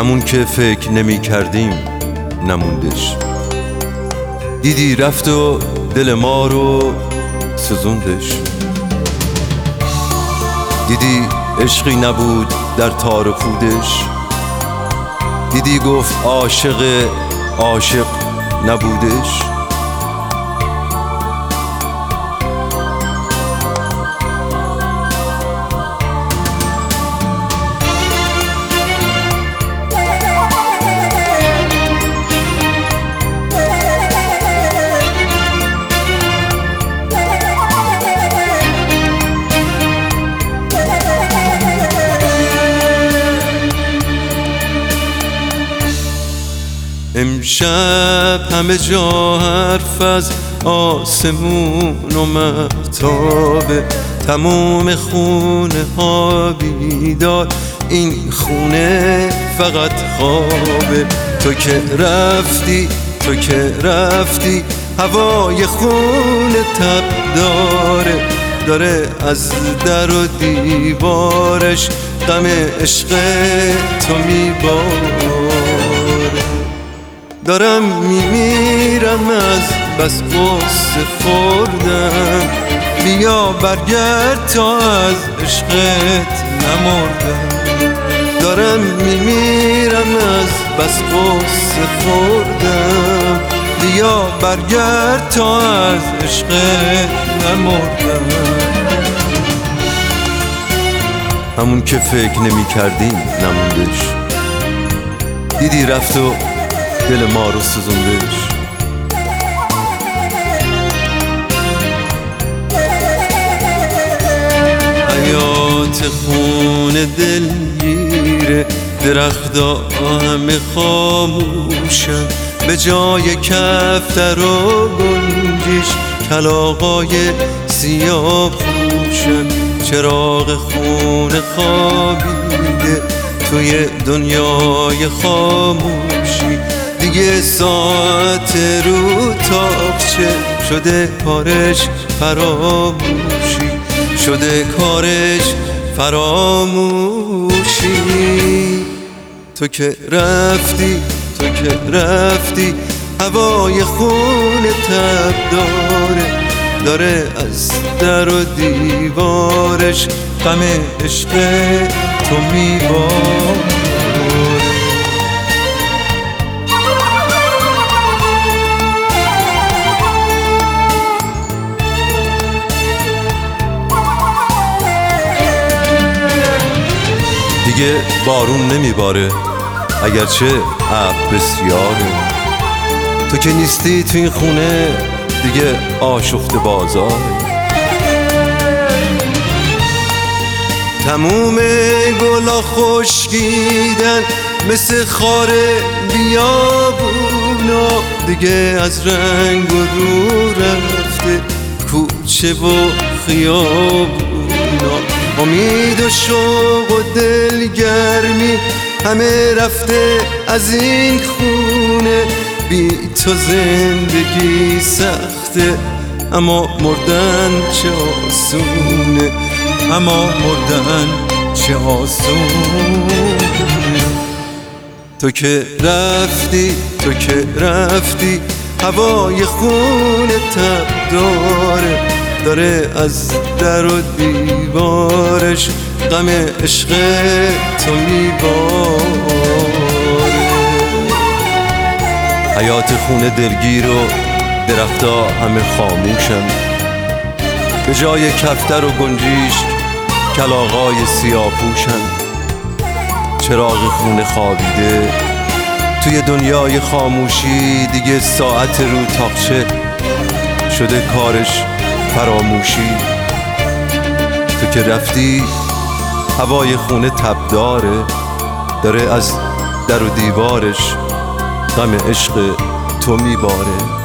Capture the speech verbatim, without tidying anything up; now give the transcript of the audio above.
همون که فکر نمی کردیم نموندش. دیدی رفت و دل ما رو سوزوندش. دیدی عشقی نبود در تار و پودش. دیدی گفت عاشق عاشق نبودش. امشب همه جا حرف از آسمون و مهتابه، تموم خونه ها بیدار، این خونه فقط خوابه. تو که رفتی تو که رفتی هوای خونه تب داره، داره از در و دیوارش غم عشق تو میباره. دارم میمیرم از بس قصه خوردم، بیا برگرد تا از عشقت نمردم. دارم میمیرم از بس قصه خوردم، بیا برگرد تا از عشقت نمردم. همون که فکر نمی کردیم نموندش. دیدی رفت و دل ما رو سوزوندش. حیات خونه دلگیره، درختا همه خاموشن، به جای کفتر و گنجش کلاغای سیاه پوشن. چراغ خونه خوابیده توی دنیای خاموشی، دیگه ساعت رو تاقچه شده کارش فراموشی، شده کارش فراموشی. تو که رفتی تو که رفتی هوای خونه تب داره، داره از در و دیوارش غم عشق تو میباره. دیگه بارون نمیباره اگرچه ابر بسیاره. تو که نیستی تو این خونه دیگه آشفته بازاره. تموم گلا خشکیدن مثل خار بیابونا، دیگه از رنگ و رو رفته کوچه و خیابونا. امید و شوق و دلگرمی همه رفته از این خونه، بی تو زندگی سخته اما مردن چه آسونه، اما مردن چه آسونه. تو که رفتی تو که رفتی هوای خونه تب داره، داره از در و دیوارش غم عشق تو میباره. حیات خونه دلگیر و درختا همه خاموشن، به جای کفتر و گنجیش کلاغای سیاه پوشن. چراغ خونه خوابیده توی دنیای خاموشی، دیگه ساعت رو تاقچه شده کارش فراموشی. تو که رفتی هوای خونه تب داره، داره از در و دیوارش غم عشق تو میباره.